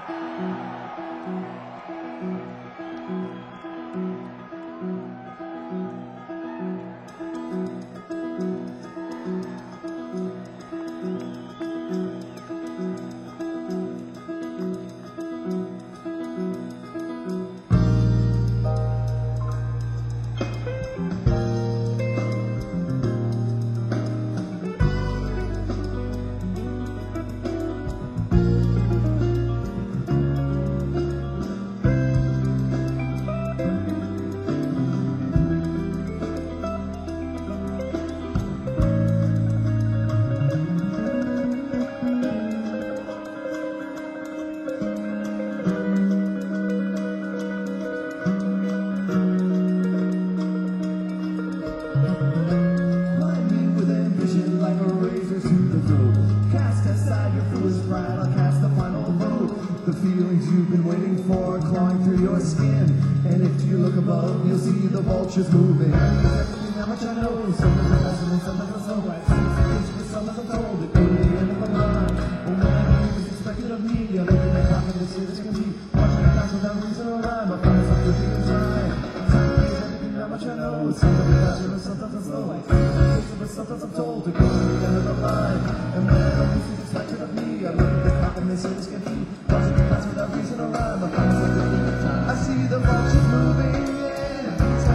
The feelings you've been waiting for clawing through your skin. And if you look above, you'll see the vultures moving. Everything how much I know, some of the best and some of the so right. Some of the told it to the end of the line. When I was expected of me, I look at the clock and the city's gonna be watching the class without reason or rhyme. I find something to be time. Everything how much I know, some of the best and some of the so right. Sometimes I'm told to go to the end of the line. And when I was expected of me, I look at the clock and the city's gonna be watching the class without reason or rhyme. I find something to be time. I see the vultures moving in.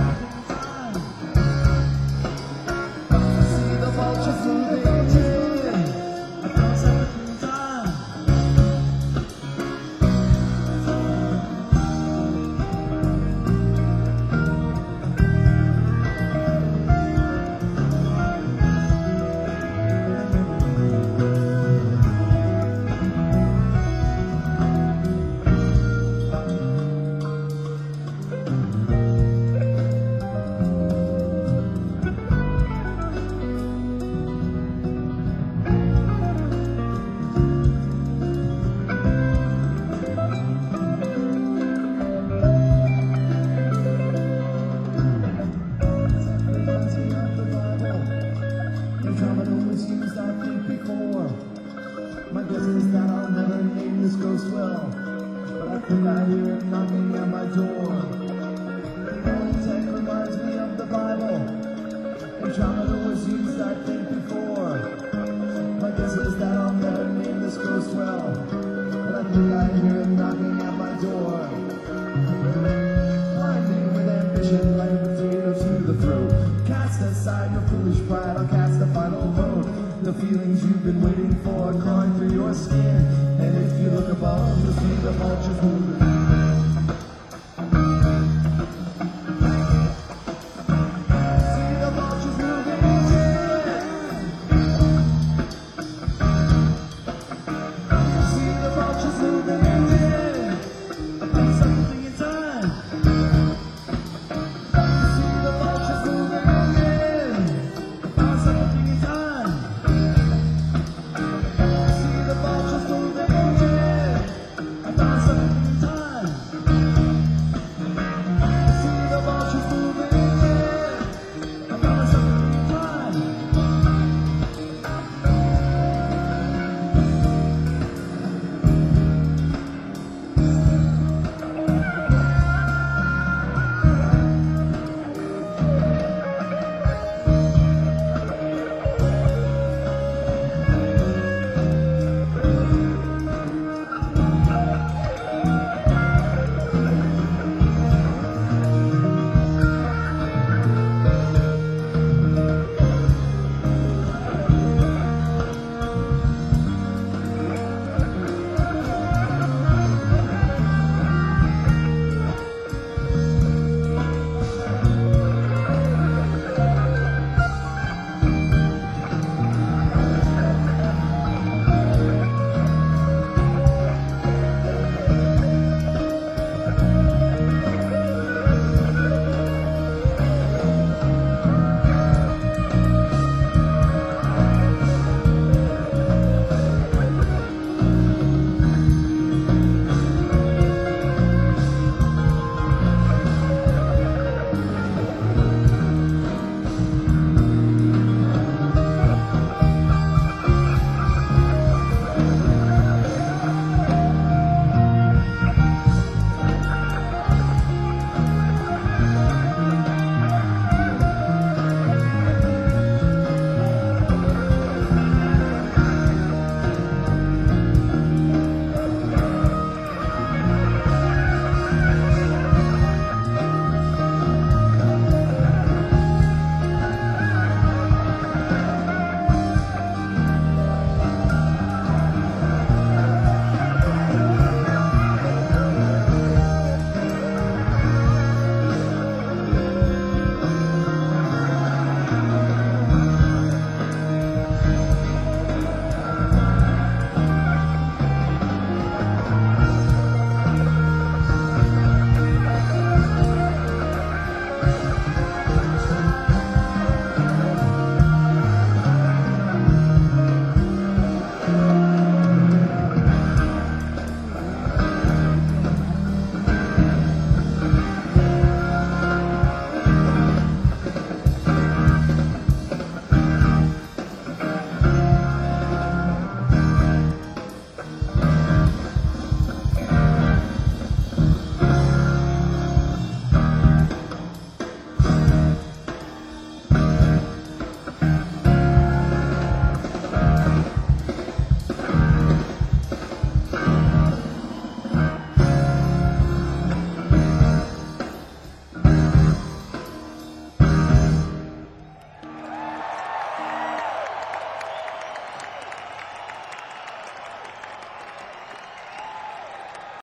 I see the vultures moving in. I can't stop in time. My guess is that I'll never name this ghost well, but I think I hear it knocking at my door. Holy tech reminds me of the Bible. Andromeda was used, I think, before. My guess is that I'll never name this ghost well, but I think I hear it knocking at my door. Blinding with ambition, like a potato to the throat. Cast aside your foolish pride, I'll cast the final vote. The feelings you've been waiting for clawing through your skin. And if you look above, you'll see the vultures moving.